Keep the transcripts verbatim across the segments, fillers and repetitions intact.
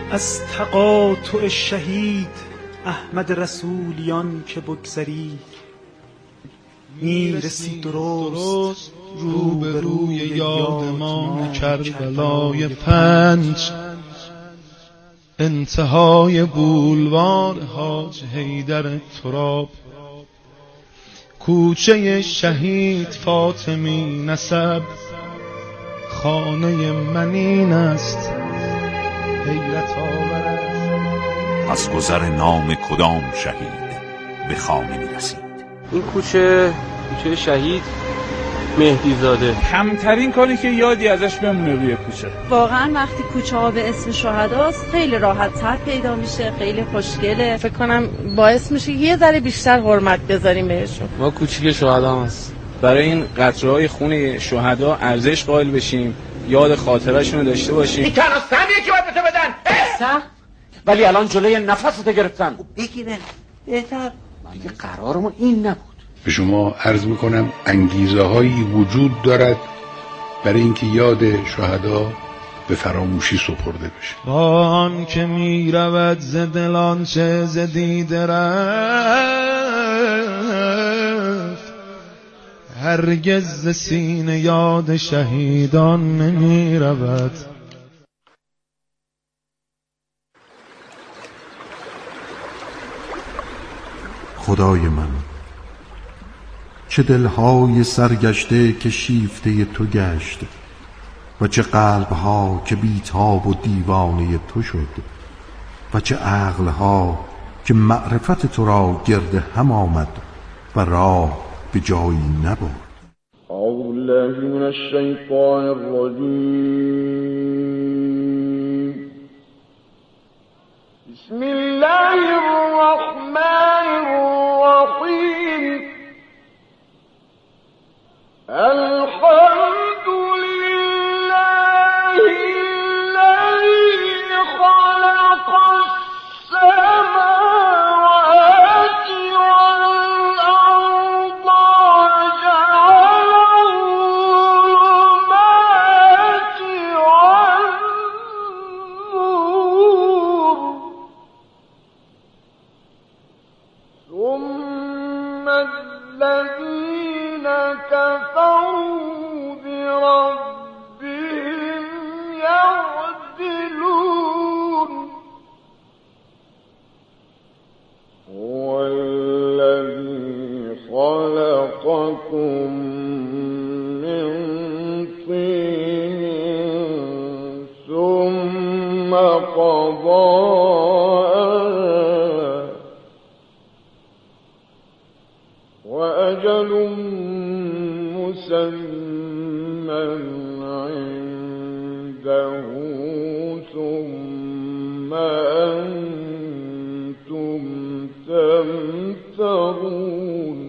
از تقاطع شهید احمد رسولیان که بگذری، میرسی درست رو به روی یادمان کربلای پنج، انتهای بولوار حاج حیدر تراب، کوچه شهید فاطمی نسب، خانه من این است حیرت آور. از گذر نام کدام شهید به خانه می رسید؟ این کوچه کوچه شهید مهدی زاده. کمترین کاری که یادی ازش بمونه روی کوچه. واقعا وقتی کوچه ها به اسم شهداست خیلی راحت تر پیدا میشه، خیلی خوشگله. فکر کنم باعث میشه یه ذره بیشتر حرمت بذاریم بهشون. ما کوچیک شهدا هست، برای این قطره‌های خون شهدا ارزش قائل بشیم، یاد خاطره‌شون رو داشته باشیم. این تنها سهمیه که باید به تو بدن. سه؟ ولی الان جلوی نفستو گرفتن. بگیرن بهتر. دیگه قرارمون این نبود. به شما عرض میکنم انگیزه هایی وجود دارد برای اینکه یاد شهدا به فراموشی سپرده بشه. با آن که می رود ز دلان چه ز دیده رفت، هرگز ز سینه یاد شهیدان نمی رود. خدای من، چه دلهای سرگشته که شیفته تو گشت و چه قلبها که بیتاب و دیوانه تو شد و چه عقلها که معرفت تو را گرد هم آمد و راه به جایی نبرد. اعوذ بالله من الشیطان الرجیم. بسم الله الرحمن الرحیم. الحمد لله الذي خلق السماوات والأرض وجعل الظلمات والنور، ثم الذين كفروا بربهم يعدلون. هو الذي خلقكم من طين ثم قضى وأجل مسمى عنده ثم أنتم تمترون.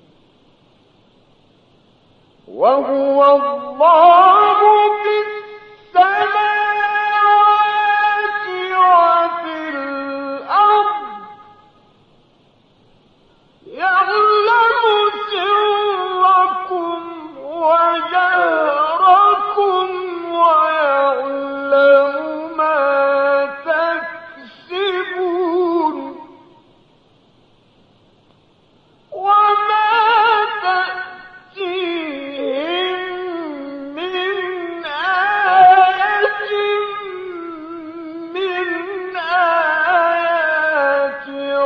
وهو الله في السماوات وفي الأرض، يعلم سركم وجهركم ويعلم ما تكسبون. وما تأتيهم من آية من آيات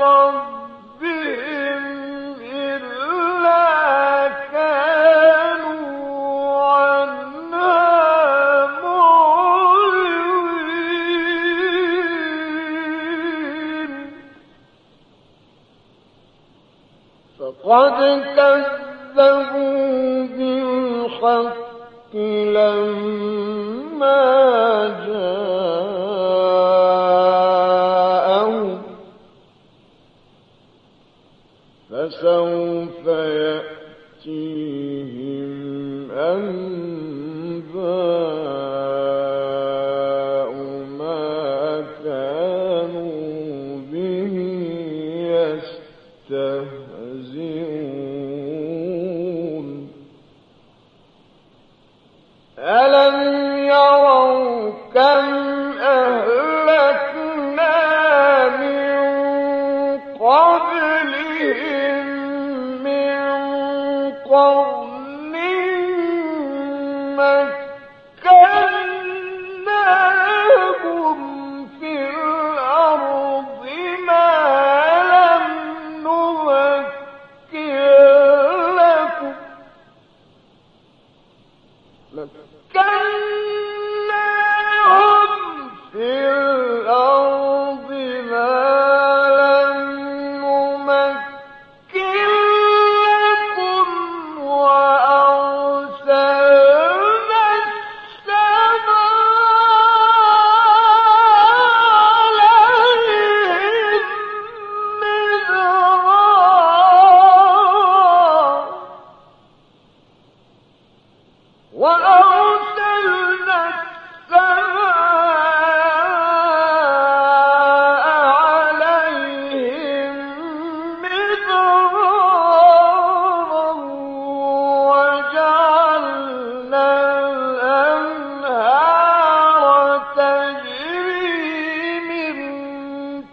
ربهم إلا كانوا عنها معرضين. فقد كذبوا بالحق لما جاءهم، فسوف يأتيهم أنباء ما كانوا به يستهزئون. ألم يروا كم أهلكنا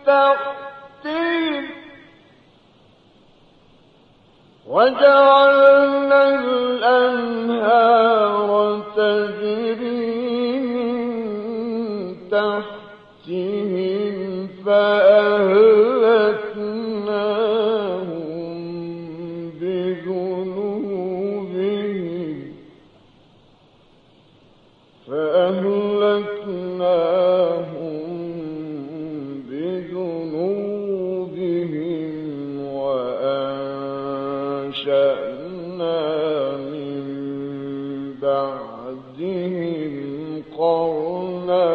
تحتهم وجعلنا الأنهار تجري من تحتهم فأهلكناهم بذنوبهم فأهلكناهم بذنوبهم وأنشأنا من بعدهم قرنا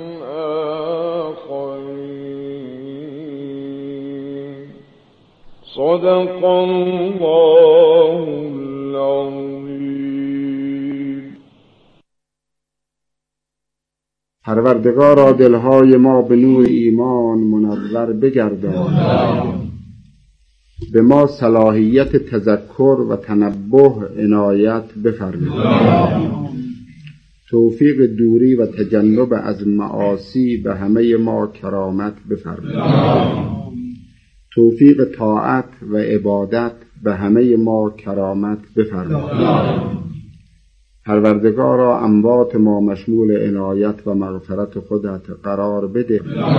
آخرين. صدق الله العظيم. پروردگارا دلهای ما به نور ایمان منور بگردان، به ما صلاحیت تذکر و تنبه عنایت بفرما، توفیق دوری و تجنب از معاصی به همه ما کرامت بفرما، توفیق طاعت و عبادت به همه ما کرامت بفرما. پروردگارا اموات ما مشمول عنایت و مغفرت خودت قرار بده.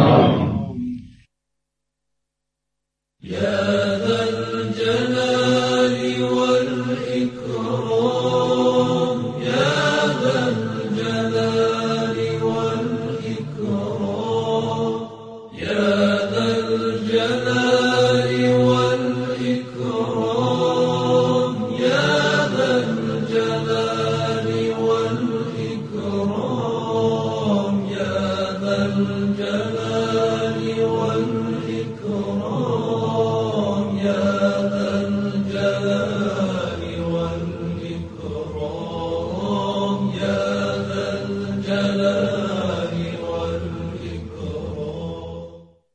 يا ذا الجلال والإكرام يا ذا الجلال والإكرام يا ذا الجلال والإكرام يا ذا الجلال والإكرام يا ذا الجلال والإكرام يا ذا الجلال والإكرام يا ذا الجلال والإكرام.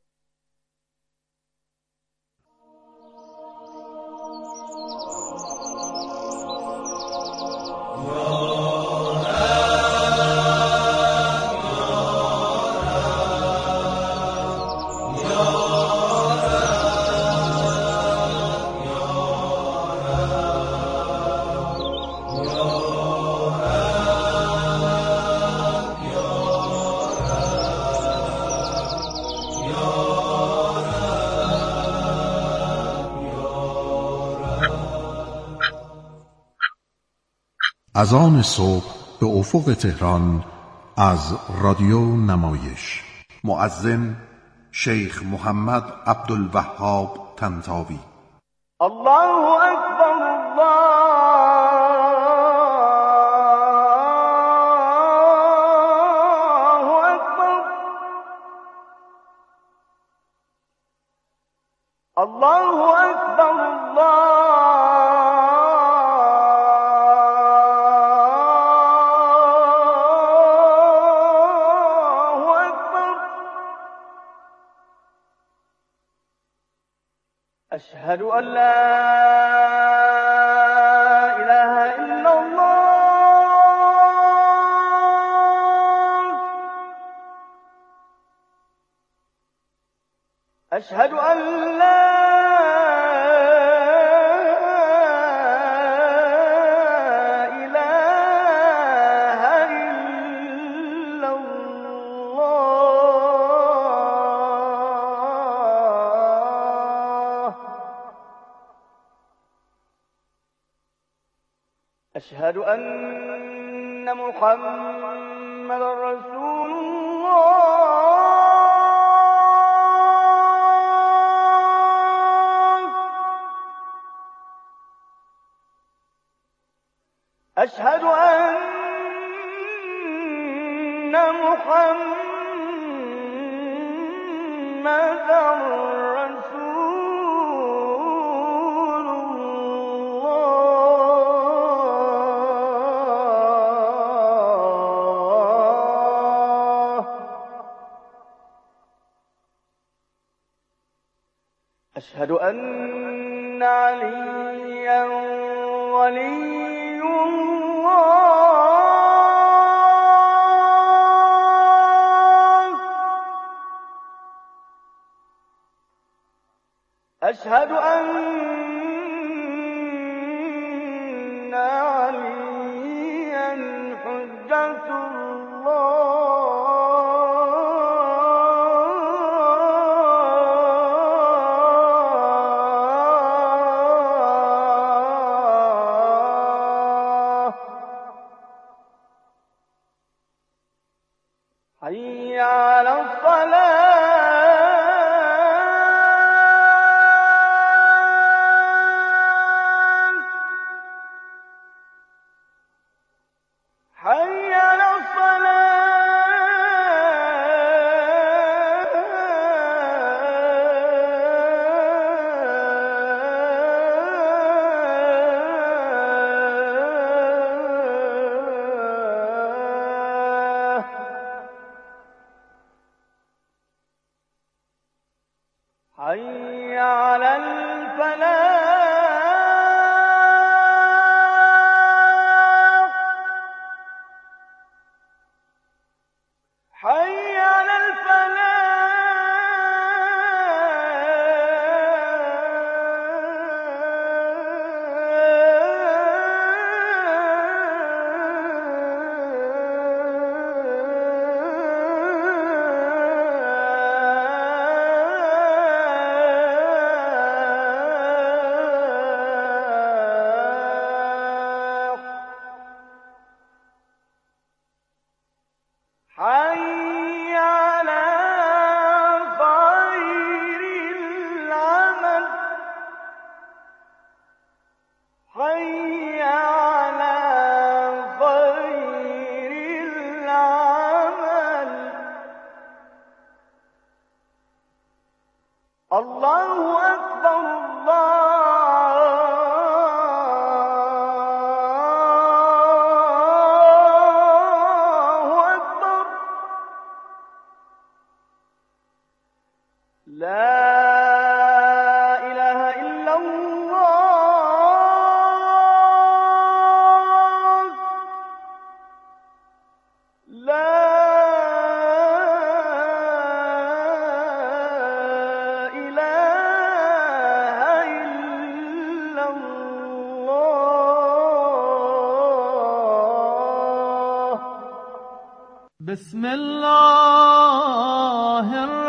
اذان صبح به افق تهران از رادیو نمایش. مؤذن شیخ محمد عبدالوهاب طنطاوی. الله اکبر الله اکبر الله اکبر الله أشهد أن لا إله إلا الله أشهد أن لا إله إلا الله أشهد أن محمد رسول الله أشهد أن محمد رسول الله أشهد أن عليا ولي الله أشهد أن عليا حجة الله. حي على الصلاة. حي على الصلاة. حي على الفلاح. حي على الفلاح. حي على خير العمل. حي على خير العمل. الله أكبر. الله أكبر. لا إله إلا الله. لا إله إلا الله. بسم الله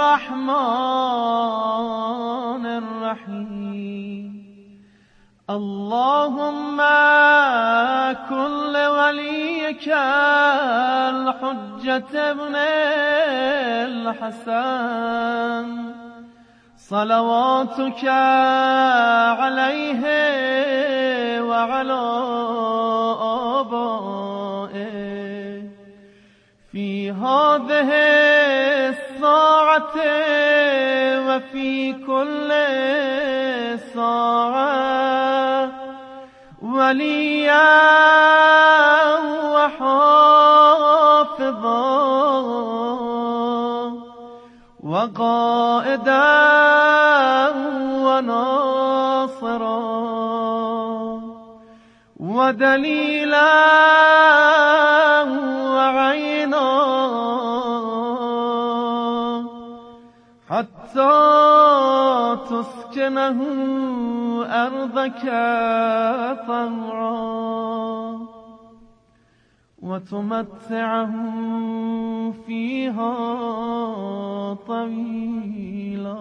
الرحمن الرحيم. اللهم كن لوليك الحجة ابن الحسن صلواتك عليه وعلى آبائه في هذه الساعة وفي كل ساعة وليا وحافظا وقائدا وناصرا ودليلا وعينا حتى تسكنه أرضك طوعا وتمتعه فيها طويلا.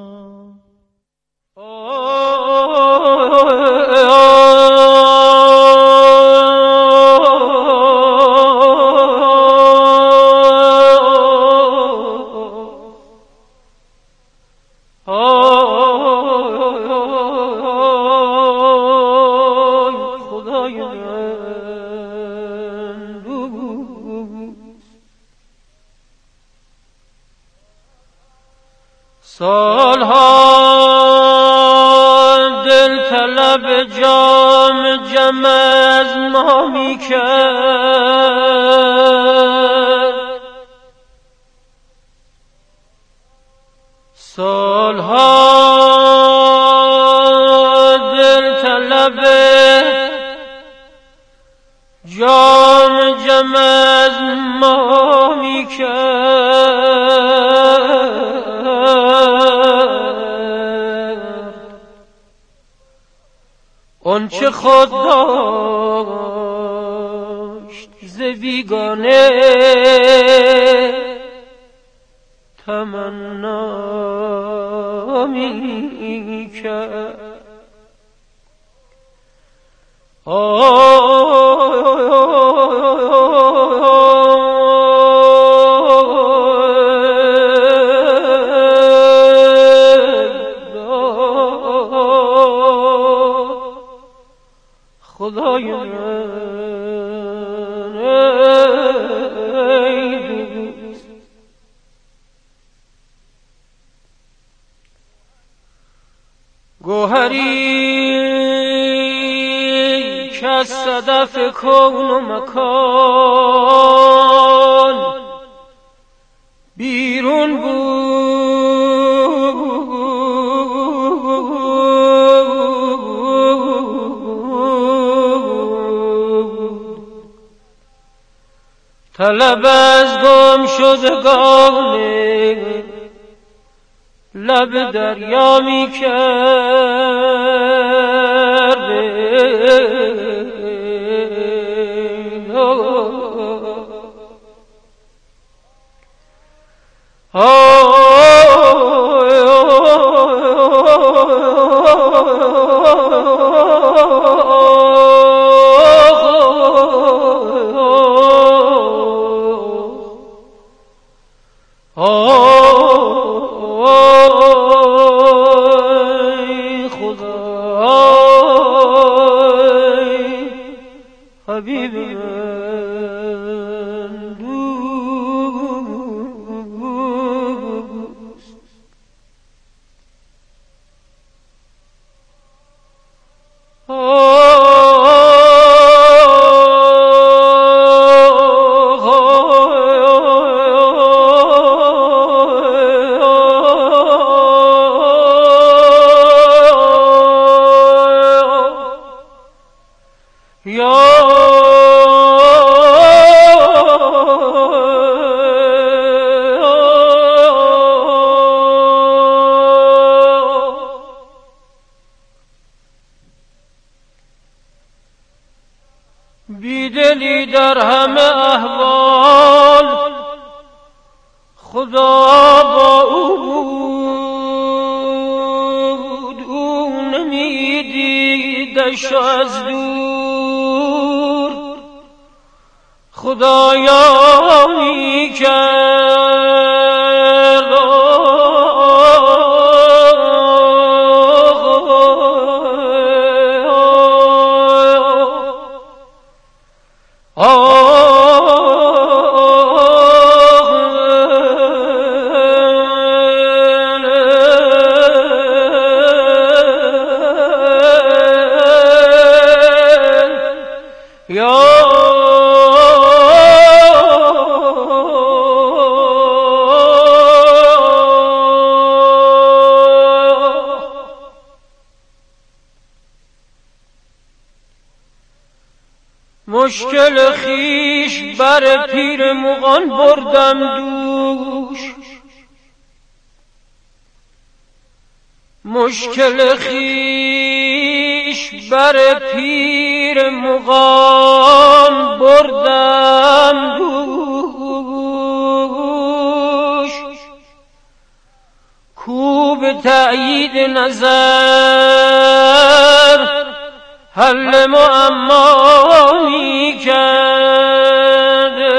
سالها دل طلب جام جم از ما می کرد، سالها دل طلب جام جم از ما می کرد. آنچه خود داشت ز بیگانه تمنا می کرد. خدای من ای دوست، گوهری که از صدف کون و مکان بیرون بود، طلب از گم شدگان لب دریا می کرده. حبیب من دوست، بیدلی در همه احوال خدا با او بود، او نمیدیدش از دور، خدایا می کرد. مشکل خیش بر پیر مغان بردم دوش، مشکل خیش بر پیر مغان بردم دوش، کو به تأیید نظر حل معما می کرده.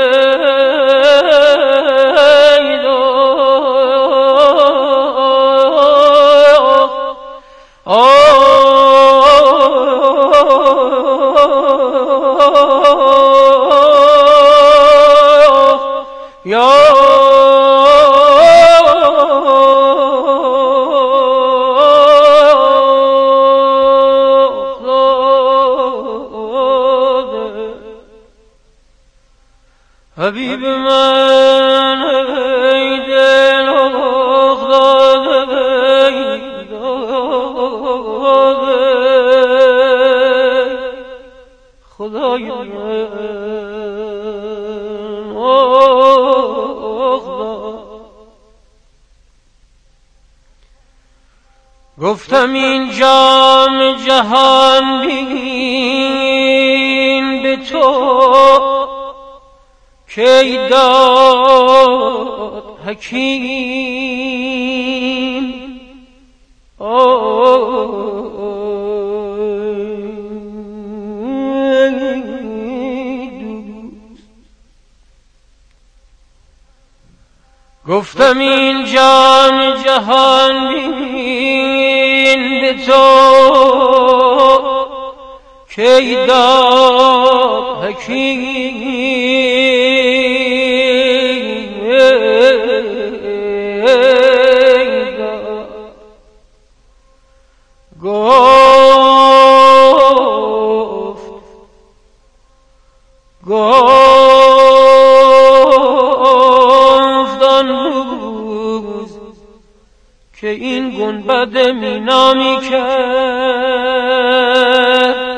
گفتم این جام جهان بین به تو کی داد حکیم. گفتم این جام جهان بین به تو کی داد حکیم. گفت گفت آن روز که این گنبد مینا می کرد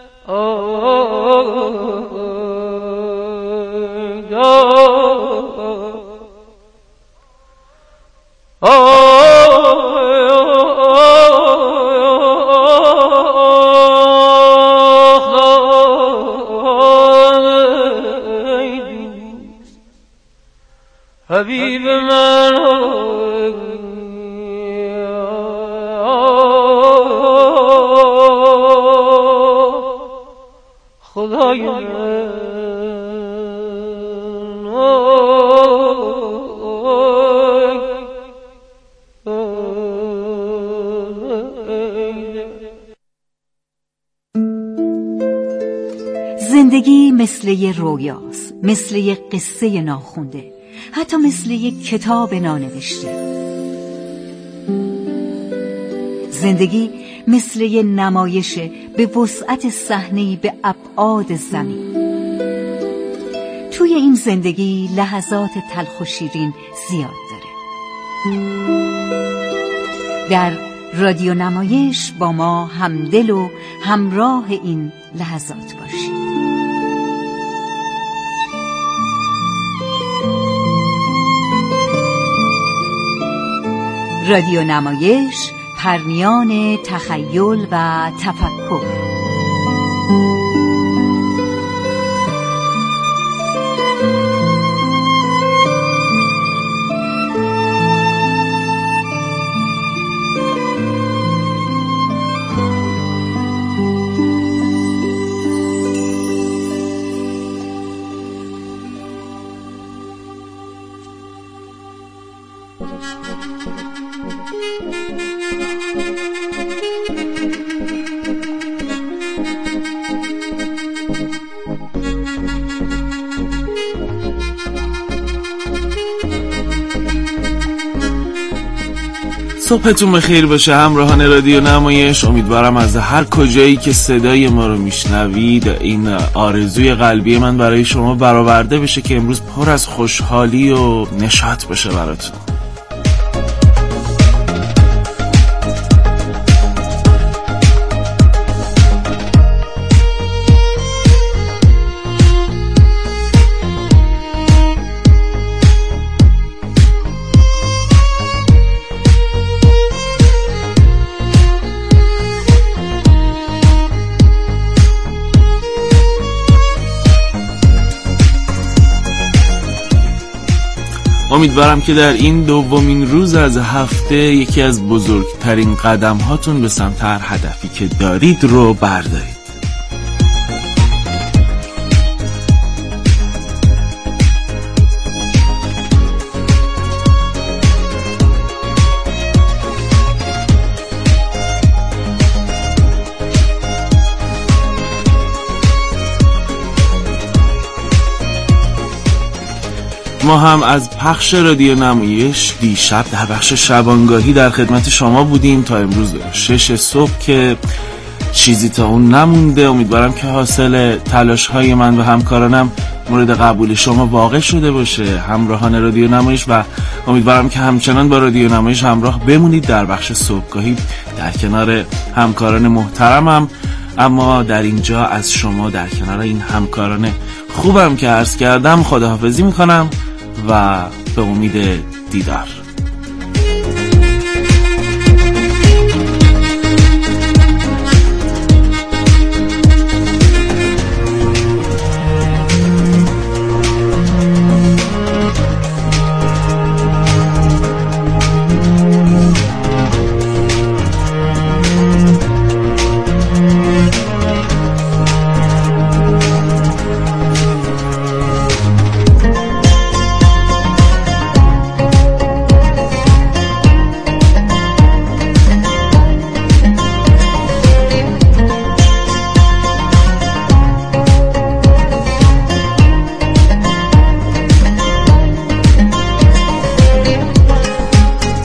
حبیب من خدای من زندگی مثل یه رویاست، مثل یه قصه ناخونده، حتی مثل یک کتاب نانوشته. زندگی مثل یک نمایش به وسعت صحنه‌ای به ابعاد زمین. توی این زندگی لحظات تلخ و شیرین زیاد داره. در رادیو نمایش با ما همدل و همراه این لحظات باشید. رادیو نمایش، پرمیان تخیل و تفکر. صبحتون بخیر باشه همراهان رادیو نمایش. امیدوارم از هر کجایی که صدای ما رو میشنوید این آرزوی قلبی من برای شما برآورده بشه که امروز پر از خوشحالی و نشاط بشه براتون. امیدوارم که در این دومین روز از هفته یکی از بزرگترین قدم هاتون به سمت هر هدفی که دارید رو بردارید. ما هم از پخش رادیو نمایش دیشب در بخش شبانگاهی در خدمت شما بودیم تا امروز شش صبح که چیزی تا اون نمونده. امیدوارم که حاصل تلاش های من و همکارانم مورد قبول شما واقع شده باشه همراهان رادیو نمایش، و امیدوارم که همچنان با رادیو نمایش همراه بمونید در بخش صبحگاهی در کنار همکاران محترمم. اما در اینجا از شما در کنار این همکاران خوبم که عرض کردم خداحافظی میکنم و به امید دیدار.